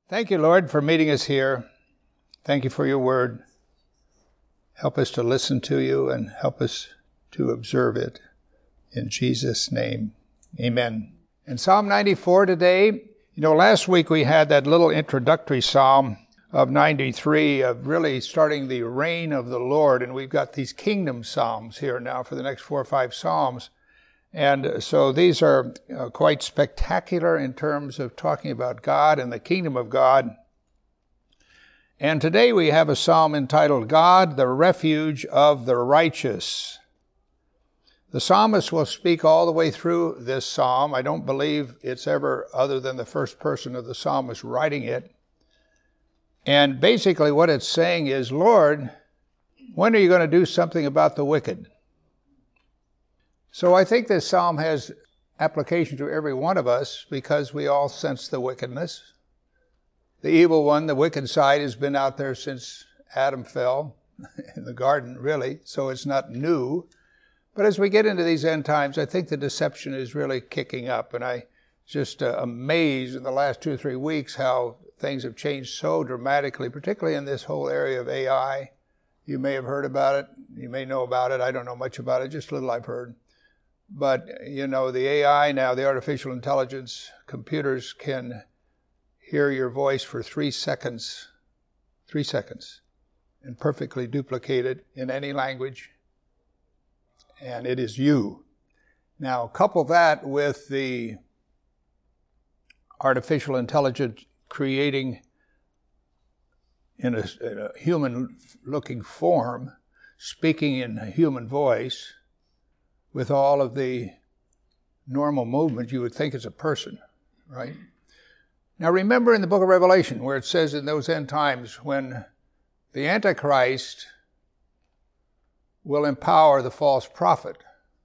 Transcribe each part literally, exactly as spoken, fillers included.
Thank you, Lord, for meeting us here. Thank you for your word. Help us to listen to you and help us to observe it. In Jesus' name, amen. In Psalm ninety-four today, you know, last week we had that little introductory psalm of ninety-three of really starting the reign of the Lord, and we've got these kingdom psalms here now for the next four or five psalms. And so these are uh, quite spectacular in terms of talking about God and the kingdom of God. And today we have a psalm entitled, God, the Refuge of the Righteous. The psalmist will speak all the way through this psalm. I don't believe it's ever other than the first person of the psalmist writing it. And basically what it's saying is, Lord, when are you going to do something about the wicked? So I think this psalm has application to every one of us because we all sense the wickedness. The evil one, the wicked side, has been out there since Adam fell in the garden, really, so it's not new. But as we get into these end times, I think the deception is really kicking up, and I just uh, amazed in the last two or three weeks how things have changed so dramatically, particularly in this whole area of A I. You may have heard about it. You may know about it. I don't know much about it, just a little I've heard. But, you know, the A I now, the artificial intelligence, computers can hear your voice for three seconds, three seconds, and perfectly duplicate it in any language. And it is you. Now, couple that with the artificial intelligence creating in a, in a human-looking form, speaking in a human voice, with all of the normal movement, you would think it's a person, right? Now remember in the book of Revelation where it says in those end times when the Antichrist will empower the false prophet,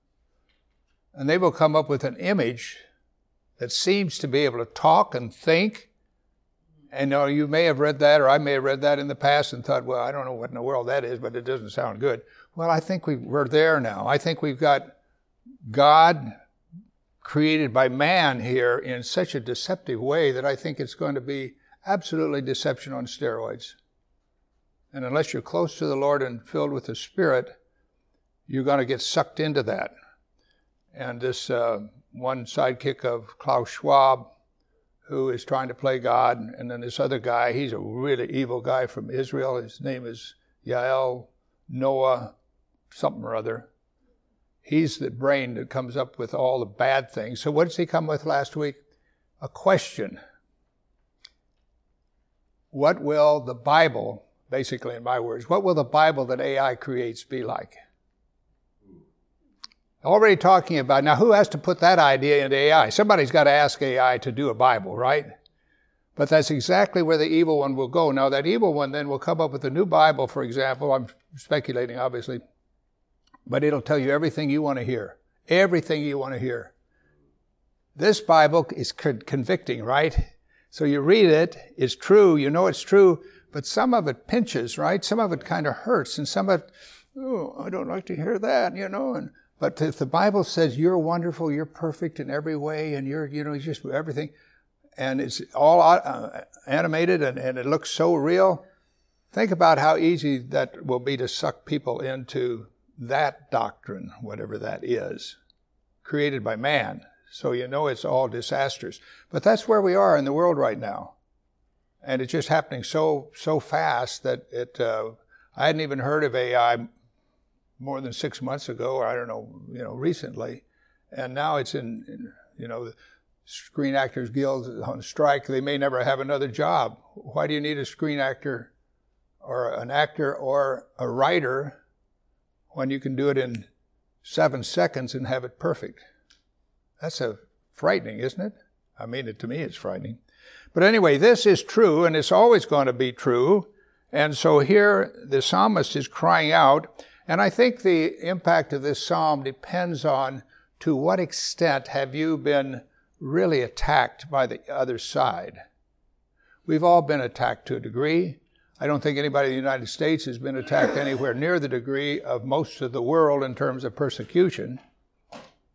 and they will come up with an image that seems to be able to talk and think. And uh, you may have read that, or I may have read that in the past and thought, well, I don't know what in the world that is, but it doesn't sound good. Well, I think we, we're there now. I think we've got God created by man here in such a deceptive way that I think it's going to be absolutely deception on steroids. And unless you're close to the Lord and filled with the Spirit, you're going to get sucked into that. And this uh, one sidekick of Klaus Schwab, who is trying to play God, and then this other guy, he's a really evil guy from Israel. His name is Yael Noah something or other. He's the brain that comes up with all the bad things. So what did he come with last week? A question. What will the Bible, basically in my words, what will the Bible that A I creates be like? Already talking about, now who has to put that idea into A I? Somebody's got to ask A I to do a Bible, right? But that's exactly where the evil one will go. Now that evil one then will come up with a new Bible, for example. I'm speculating, obviously. But it'll tell you everything you want to hear. Everything you want to hear. This Bible is convicting, right? So you read it, it's true, you know it's true, but some of it pinches, right? Some of it kind of hurts, and some of it, oh, I don't like to hear that, you know. And but if the Bible says you're wonderful, you're perfect in every way, and you're, you know, just everything, and it's all uh, animated and, and it looks so real, think about how easy that will be to suck people into that doctrine, whatever that is, created by man. So you know it's all disastrous. But that's where we are in the world right now. And it's just happening so so fast that it. Uh, I hadn't even heard of A I more than six months ago, or I don't know, you know, recently. And now it's in, in you know, the Screen Actors Guild on strike. They may never have another job. Why do you need a screen actor or an actor or a writer when you can do it in seven seconds and have it perfect? That's a frightening, isn't it? I mean, it, to me, it's frightening. But anyway, this is true, and it's always going to be true. And so here the psalmist is crying out, and I think the impact of this psalm depends on to what extent have you been really attacked by the other side. We've all been attacked to a degree. I don't think anybody in the United States has been attacked anywhere near the degree of most of the world in terms of persecution.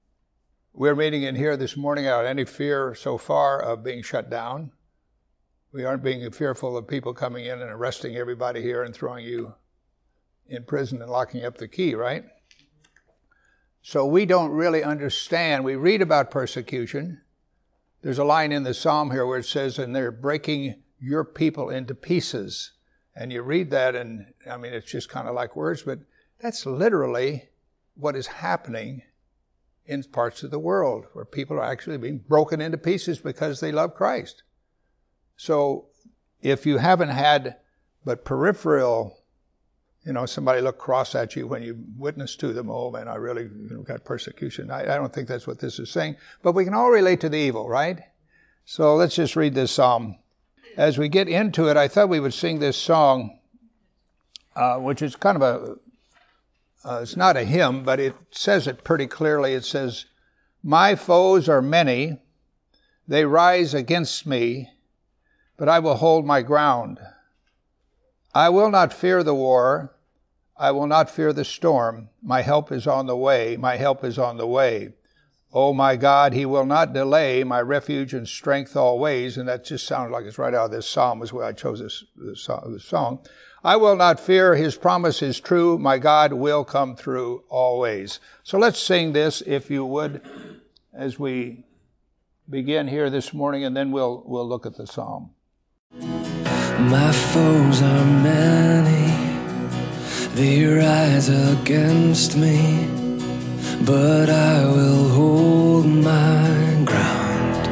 We're meeting in here this morning without any fear so far of being shut down. We aren't being fearful of people coming in and arresting everybody here and throwing you in prison and locking up the key, right? So we don't really understand. We read about persecution. There's a line in the Psalm here where it says, and they're breaking your people into pieces. And you read that and, I mean, it's just kind of like words, but that's literally what is happening in parts of the world where people are actually being broken into pieces because they love Christ. So if you haven't had but peripheral, you know, somebody look cross at you when you witness to them, oh man, I really you know, got persecution. I, I don't think that's what this is saying. But we can all relate to the evil, right? So let's just read this psalm. As we get into it, I thought we would sing this song, uh, which is kind of a, uh, it's not a hymn, but it says it pretty clearly. It says, my foes are many, they rise against me, but I will hold my ground. I will not fear the war, I will not fear the storm. My help is on the way, my help is on the way. Oh my God, he will not delay, my refuge and strength always. And that just sounded like it's right out of this psalm, is where I chose this, this, this song. I will not fear, his promise is true, my God will come through always. So let's sing this, if you would, as we begin here this morning, and then we'll we'll look at the psalm. My foes are many, they rise against me, but I will hold my ground.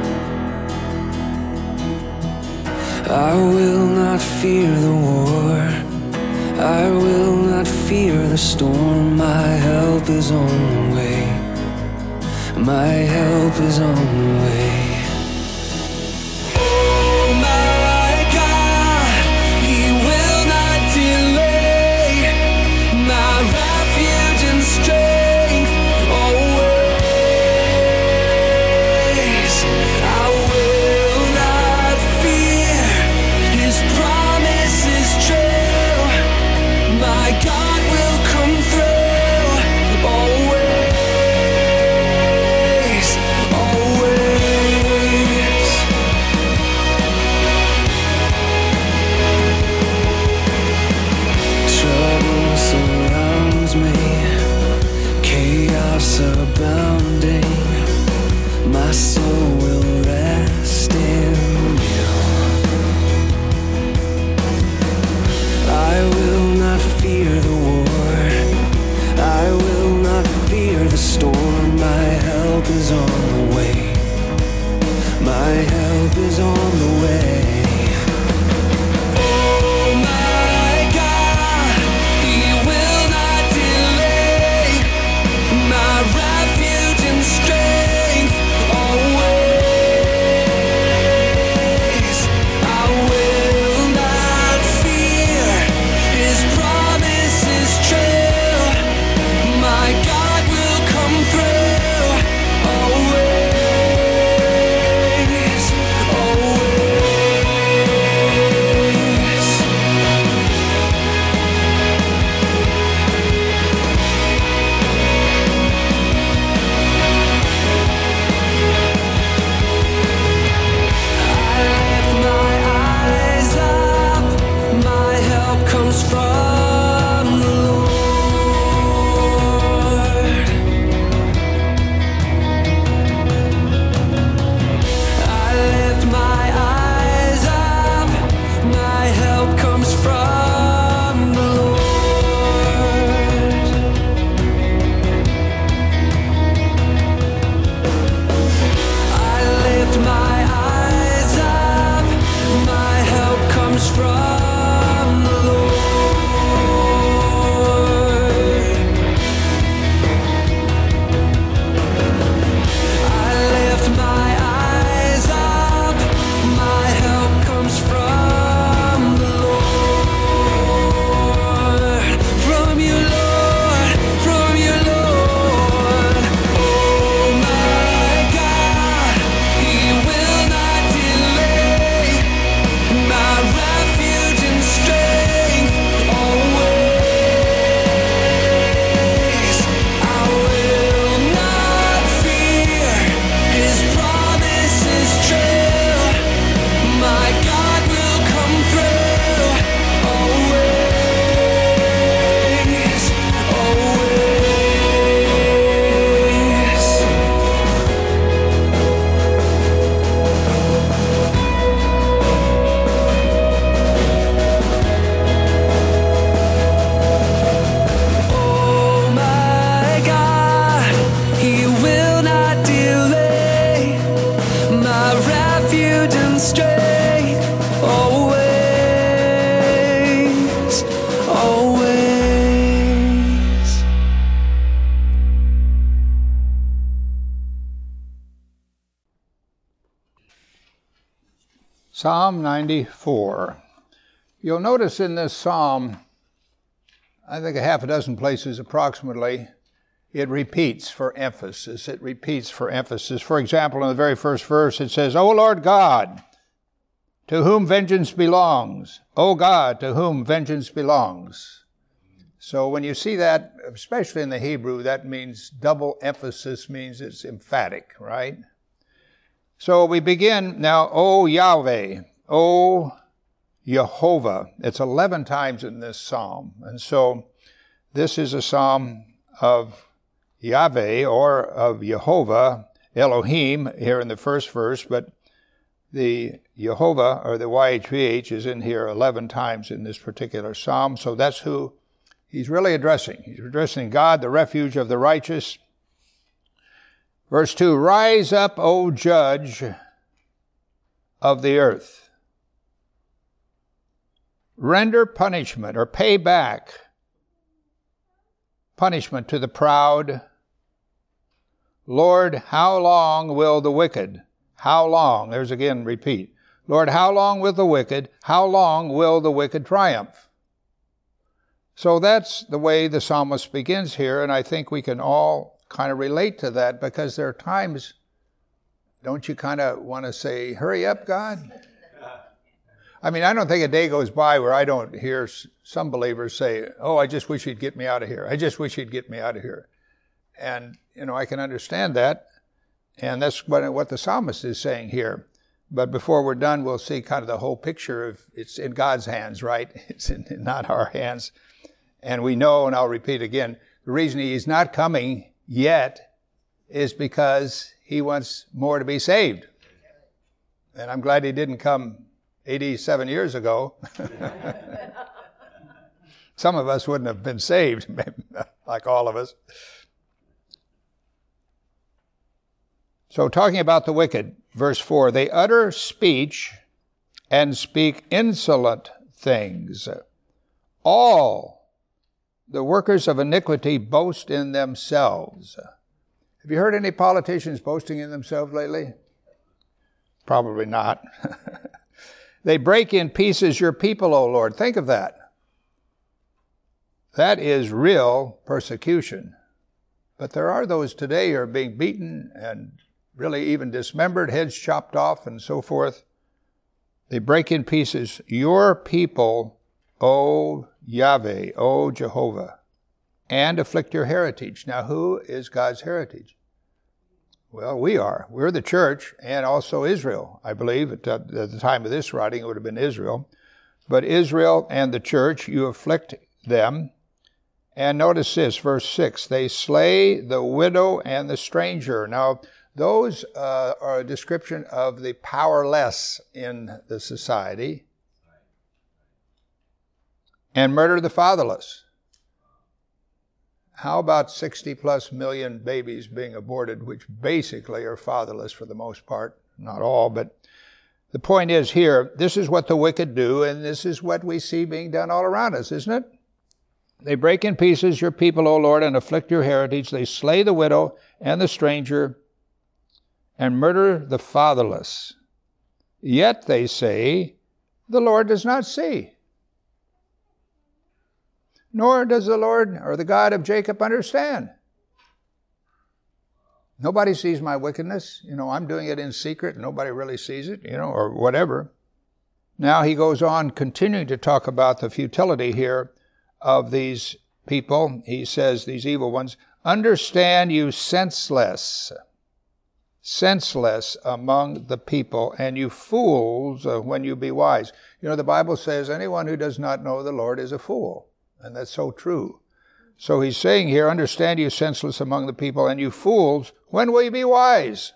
I will not fear the war, I will not fear the storm. My help is on the way, my help is on the way. Always, always. and straight, always, always. Psalm ninety-four. You'll notice in this psalm, I think a half a dozen places approximately, it repeats for emphasis. It repeats for emphasis. For example, in the very first verse, it says, O Lord God, to whom vengeance belongs. O God, to whom vengeance belongs. So when you see that, especially in the Hebrew, that means double emphasis, means it's emphatic, right? So we begin now, O Yahweh, O Jehovah. It's eleven times in this psalm. And so this is a psalm of Yahweh or of Jehovah, Elohim, here in the first verse, but the Jehovah, or the Y H V H, is in here eleven times in this particular psalm. So that's who he's really addressing. He's addressing God, the refuge of the righteous. Verse two, Rise up, O judge of the earth. Render punishment, or pay back punishment to the proud. Lord, how long will the wicked, how long, there's again repeat, Lord, how long will the wicked, how long will the wicked triumph? So that's the way the psalmist begins here, and I think we can all kind of relate to that, because there are times, don't you kind of want to say, hurry up, God? I mean, I don't think a day goes by where I don't hear some believers say, oh, I just wish he'd get me out of here. I just wish he'd get me out of here. And, you know, I can understand that. And that's what, what the psalmist is saying here. But before we're done, we'll see kind of the whole picture of it's in God's hands, right? It's in, not our hands. And we know, and I'll repeat again, the reason he's not coming yet is because he wants more to be saved. And I'm glad he didn't come eighty-seven years ago. Some of us wouldn't have been saved, like all of us. So talking about the wicked, verse four, they utter speech and speak insolent things. All the workers of iniquity boast in themselves. Have you heard any politicians boasting in themselves lately? Probably not. They break in pieces your people, O Lord. Think of that. That is real persecution. But there are those today who are being beaten and really even dismembered, heads chopped off and so forth. They break in pieces your people, O Yahweh, O Jehovah, and afflict your heritage. Now, who is God's heritage? Well, we are. We're the church and also Israel. I believe at the time of this writing it would have been Israel. But Israel and the church, you afflict them. And notice this, verse six, they slay the widow and the stranger. Now, those uh, are a description of the powerless in the society. And murder the fatherless. How about sixty plus million babies being aborted, which basically are fatherless for the most part? Not all, but the point is here, this is what the wicked do, and this is what we see being done all around us, isn't it? They break in pieces your people, O Lord, and afflict your heritage. They slay the widow and the stranger and murder the fatherless. Yet, they say, the Lord does not see. Nor does the Lord or the God of Jacob understand. Nobody sees my wickedness. You know, I'm doing it in secret. Nobody really sees it, you know, or whatever. Now he goes on continuing to talk about the futility here of these people. He says, these evil ones, understand you senseless, senseless among the people, and you fools uh, when you be wise. You know, the Bible says anyone who does not know the Lord is a fool. And that's so true. So he's saying here, understand you senseless among the people, and you fools, when will you be wise?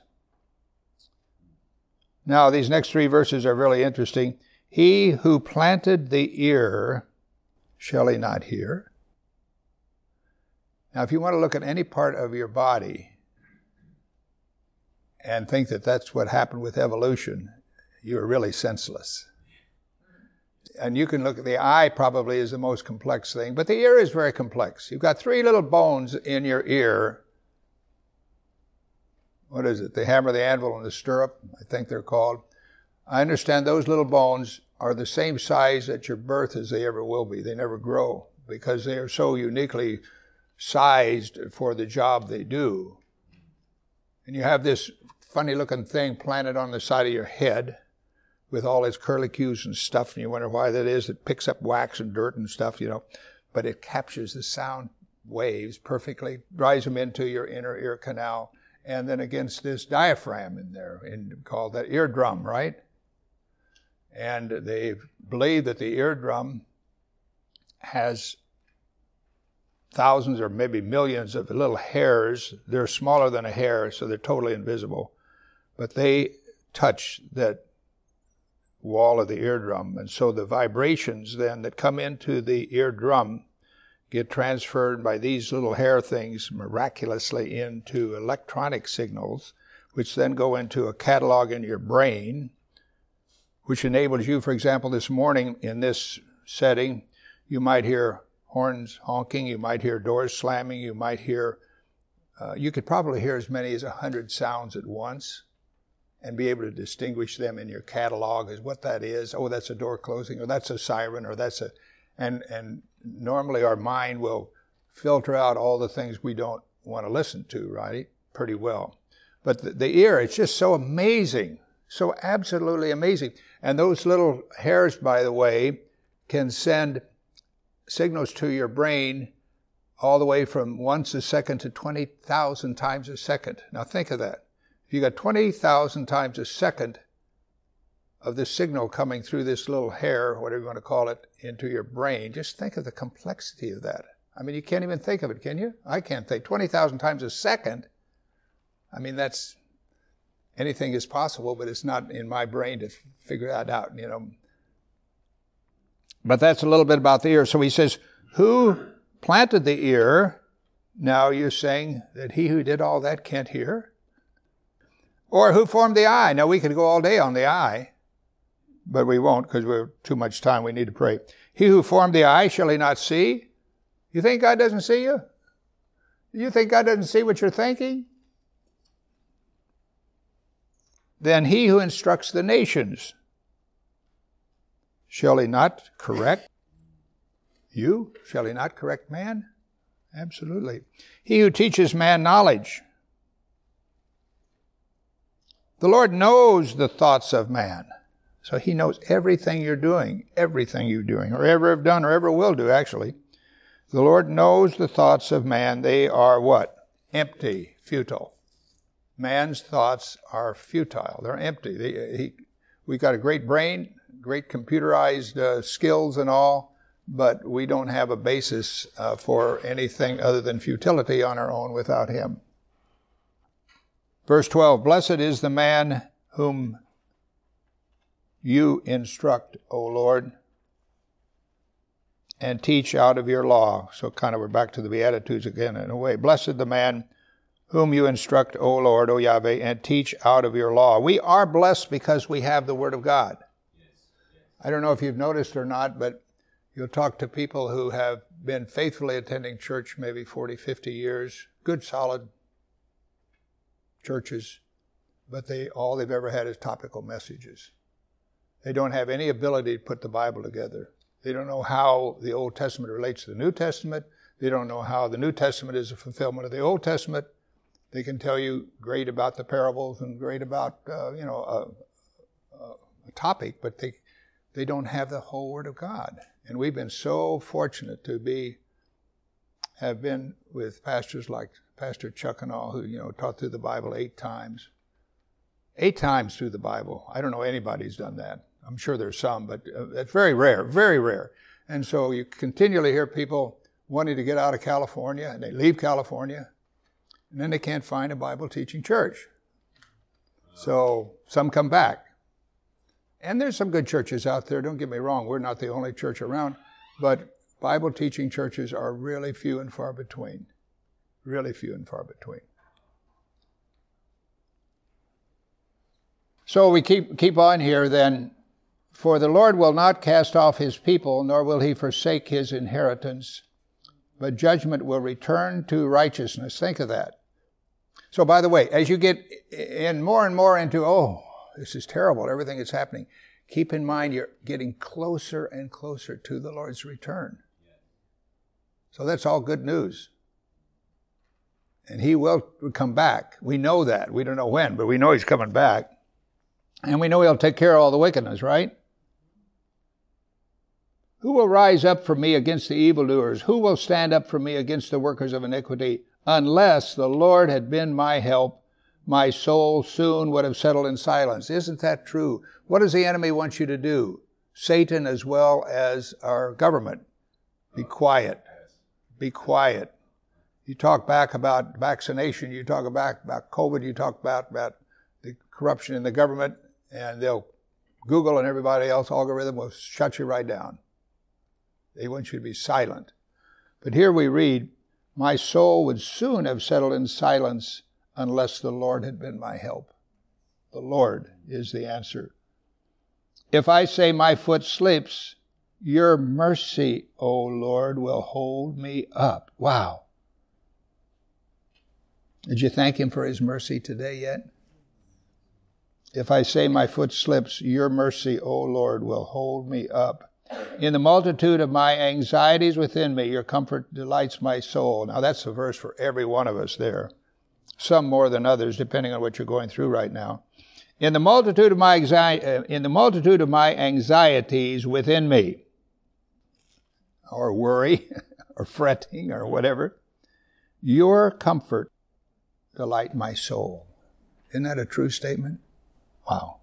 Now, these next three verses are really interesting. He who planted the ear, shall he not hear? Now, if you want to look at any part of your body and think that that's what happened with evolution, you're really senseless. And you can look at the eye probably is the most complex thing, but the ear is very complex. You've got three little bones in your ear. What is it? The hammer, the anvil, and the stirrup, I think they're called. I understand those little bones are the same size at your birth as they ever will be. They never grow because they are so uniquely sized for the job they do. And you have this funny looking thing planted on the side of your head with all its curlicues and stuff, and you wonder why that is. It picks up wax and dirt and stuff, you know, but it captures the sound waves perfectly, drives them into your inner ear canal, and then against this diaphragm in there, in, called that eardrum, right? And they believe that the eardrum has thousands or maybe millions of little hairs. They're smaller than a hair, so they're totally invisible. But they touch that wall of the eardrum. And so the vibrations then that come into the eardrum get transferred by these little hair things miraculously into electronic signals, which then go into a catalog in your brain, which enables you, for example, this morning in this setting, you might hear horns honking, you might hear doors slamming, you might hear, uh, you could probably hear as many as a hundred sounds at once and be able to distinguish them in your catalog as what that is. Oh, that's a door closing, or that's a siren, or that's a, and, and normally our mind will filter out all the things we don't want to listen to, right? Pretty well. But the, the ear, it's just so amazing, so absolutely amazing. And those little hairs, by the way, can send signals to your brain all the way from once a second to twenty thousand times a second. Now think of that. If you got twenty thousand times a second of this signal coming through this little hair, whatever you want to call it, into your brain, just think of the complexity of that. I mean, you can't even think of it, can you? I can't think. twenty thousand times a second, I mean, that's, anything is possible, but it's not in my brain to figure that out, you know. But that's a little bit about the ear. So he says, who planted the ear? Now you're saying that he who did all that can't hear? Or who formed the eye? Now we could go all day on the eye, but we won't because we're too much time. We need to pray. He who formed the eye, shall he not see? You think God doesn't see you? You think God doesn't see what you're thinking? Then he who instructs the nations, shall he not correct you? Shall he not correct man? Absolutely. He who teaches man knowledge. The Lord knows the thoughts of man. So he knows everything you're doing, everything you're doing, or ever have done, or ever will do, actually. The Lord knows the thoughts of man. They are what? Empty, futile. Man's thoughts are futile. They're empty. They, he, we've got a great brain, great computerized uh, skills and all, but we don't have a basis uh, for anything other than futility on our own without him. Verse twelve, blessed is the man whom you instruct, O Lord, and teach out of your law. So kind of we're back to the Beatitudes again in a way. Blessed the man whom you instruct, O Lord, O Yahweh, and teach out of your law. We are blessed because we have the Word of God. I don't know if you've noticed or not, but you'll talk to people who have been faithfully attending church maybe forty, fifty years, good, solid churches, but they all they've ever had is topical messages. They don't have any ability to put the Bible together. They don't know how the Old Testament relates to the New Testament. They don't know how the New Testament is a fulfillment of the Old Testament. They can tell you great about the parables and great about, uh, you know, a, a, a topic, but they they don't have the whole Word of God. And we've been so fortunate to be, have been with pastors like Pastor Chuck and all, who, you know, taught through the Bible eight times. Eight times through the Bible. I don't know anybody who's done that. I'm sure there's some, but uh, that's very rare, very rare. And so you continually hear people wanting to get out of California, and they leave California, and then they can't find a Bible teaching church. So some come back. And there's some good churches out there, don't get me wrong, we're not the only church around, but Bible teaching churches are really few and far between. Really few and far between. So we keep keep on here then. For the Lord will not cast off his people, nor will he forsake his inheritance, but judgment will return to righteousness. Think of that. So by the way, as you get in more and more into, oh, this is terrible, everything that's happening, keep in mind you're getting closer and closer to the Lord's return. So that's all good news. And he will come back. We know that. We don't know when, but we know he's coming back. And we know he'll take care of all the wickedness, right? Who will rise up for me against the evildoers? Who will stand up for me against the workers of iniquity? Unless the Lord had been my help, my soul soon would have settled in silence. Isn't that true? What does the enemy want you to do? Satan as well as our government. Be quiet. Be quiet. You talk back about vaccination, you talk back about COVID, you talk about, about the corruption in the government, and they'll, Google and everybody else, algorithm will shut you right down. They want you to be silent. But here we read, my soul would soon have settled in silence unless the Lord had been my help. The Lord is the answer. If I say my foot slips, your mercy, O Lord, will hold me up. Wow. Did you thank him for his mercy today yet? If I say my foot slips, your mercy, O Lord, will hold me up. In the multitude of my anxieties within me, your comfort delights my soul. Now that's a verse for every one of us there. Some more than others, depending on what you're going through right now. In the multitude of my anxi- in the multitude of my anxieties within me, or worry, or fretting, or whatever, your comfort delight my soul. Isn't that a true statement? Wow.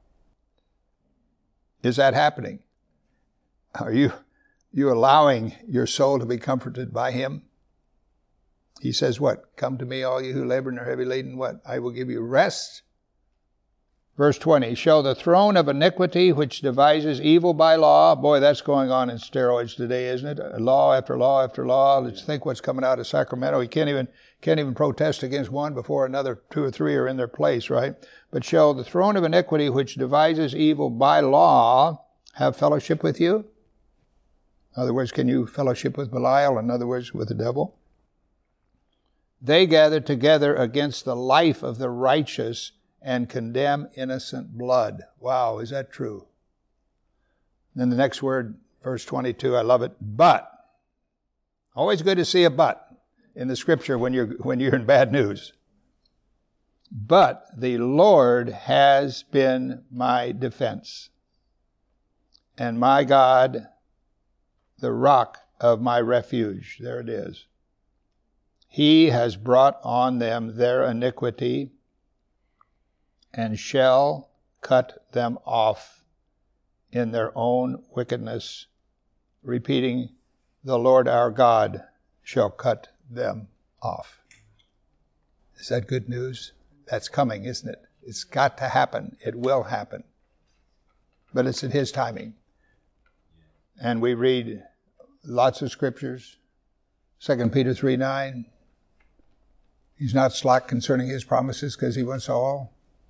Is that happening? Are you, you allowing your soul to be comforted by him? He says what? Come to me, all you who labor and are heavy laden, what? I will give you rest. Verse twenty, shall the throne of iniquity which devises evil by law, boy, that's going on in steroids today, isn't it? Law after law after law. Let's think what's coming out of Sacramento. You can't even, can't even protest against one before another two or three are in their place, right? But shall the throne of iniquity which devises evil by law have fellowship with you? In other words, can you fellowship with Belial? In other words, with the devil? They gather together against the life of the righteous and condemn innocent blood. Wow, is that true? Then the next word, verse twenty-two, I love it. But. Always good to see a but in the scripture when you're, when you're in bad news. But the Lord has been my defense, and my God, the rock of my refuge. There it is. He has brought on them their iniquity and shall cut them off in their own wickedness, repeating, the Lord our God shall cut them off. Is that good news? That's coming, isn't it? It's got to happen. It will happen. But it's in his timing. And we read lots of scriptures. Second Peter three nine. He's not slack concerning his promises because he wants all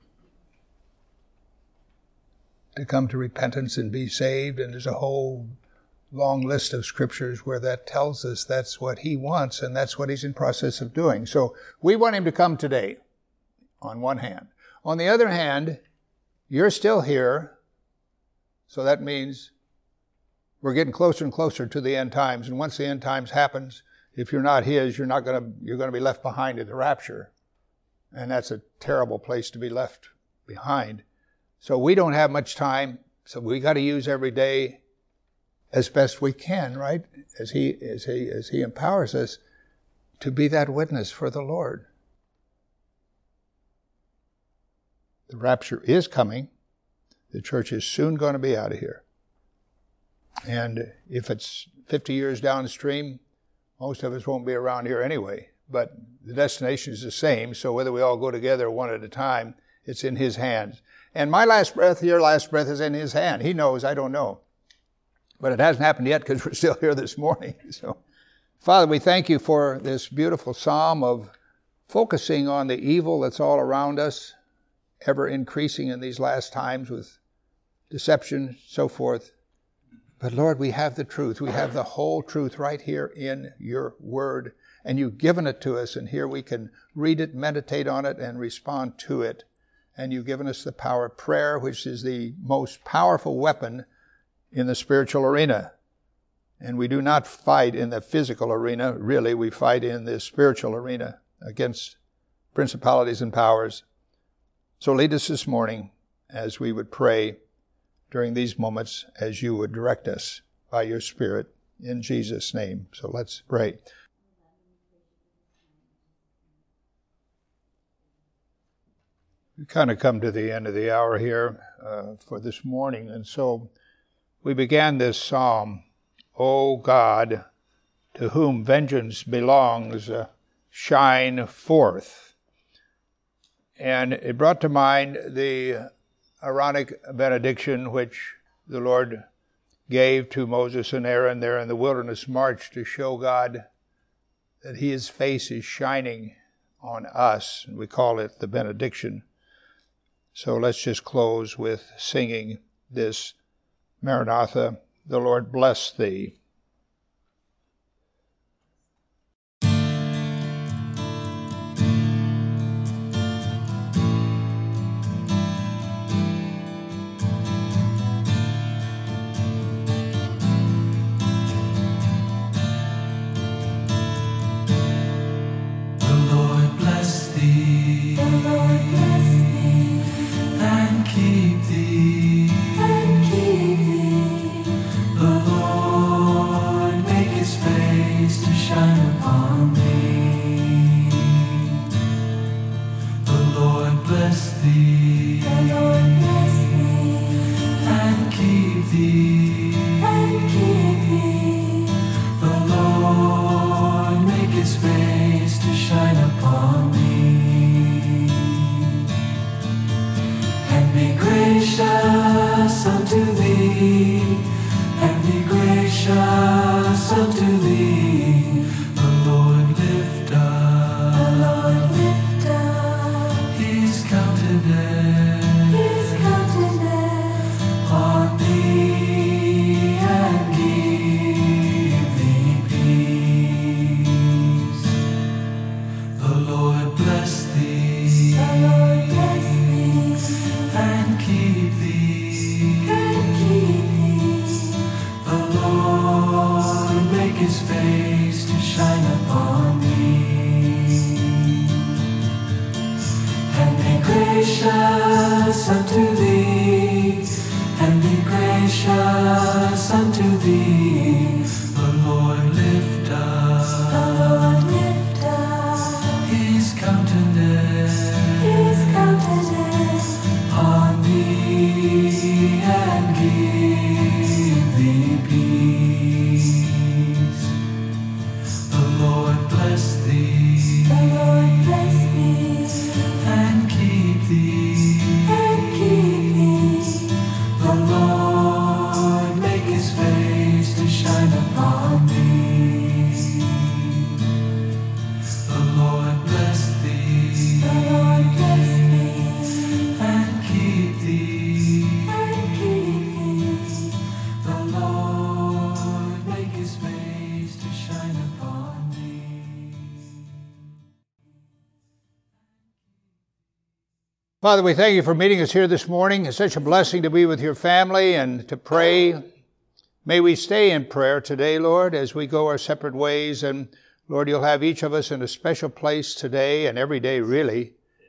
to come to repentance and be saved. And there's a whole long list of scriptures where that tells us that's what he wants and that's what he's in process of doing. So we want him to come today, on one hand. On the other hand, you're still here, so that means we're getting closer and closer to the end times. And once the end times happens, if you're not his, you're not going to, you're going to be left behind at the rapture. And that's a terrible place to be left behind. So we don't have much time, so we got to use every day as best we can, right? As he, as he, as he empowers us to be that witness for the Lord. The rapture is coming. The church is soon going to be out of here. And if it's fifty years downstream, most of us won't be around here anyway. But the destination is the same, so whether we all go together one at a time, it's in his hands. And my last breath, your last breath is in his hand. He knows, I don't know. But it hasn't happened yet because we're still here this morning. So, Father, we thank you for this beautiful psalm of focusing on the evil that's all around us. ever increasing in these last times with deception, so forth. But Lord, we have the truth. We have the whole truth right here in your word. And you've given it to us, and here we can read it, meditate on it, and respond to it. And you've given us the power of prayer, which is the most powerful weapon in the spiritual arena. And we do not fight in the physical arena, really. We fight in the spiritual arena against principalities and powers. So lead us this morning as we would pray during these moments as you would direct us by your Spirit in Jesus' name. So let's pray. We kind of come to the end of the hour here uh, for this morning, and so we began this psalm, O God, to whom vengeance belongs, uh, shine forth. And it brought to mind the Aaronic benediction which the Lord gave to Moses and Aaron there in the wilderness march to show God that his face is shining on us. And we call it the benediction. So let's just close with singing this Maranatha, the Lord bless thee. Father, we thank you for meeting us here this morning. It's such a blessing to be with your family and to pray. May we stay in prayer today, Lord, as we go our separate ways. And Lord, you'll have each of us in a special place today and every day, really,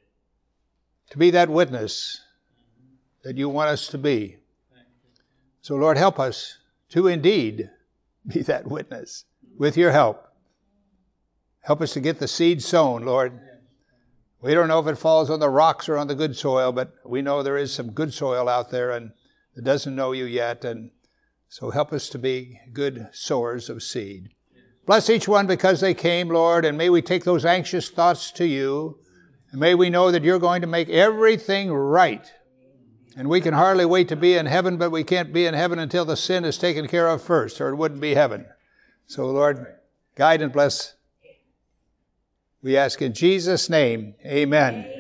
to be that witness that you want us to be. So, Lord, help us to indeed be that witness with your help. Help us to get the seed sown, Lord. We don't know if it falls on the rocks or on the good soil, but we know there is some good soil out there and it doesn't know you yet. And so help us to be good sowers of seed. Bless each one because they came, Lord, and may we take those anxious thoughts to you. And may we know that you're going to make everything right. And we can hardly wait to be in heaven, but we can't be in heaven until the sin is taken care of first, or it wouldn't be heaven. So, Lord, guide and bless. We ask in Jesus' name, amen.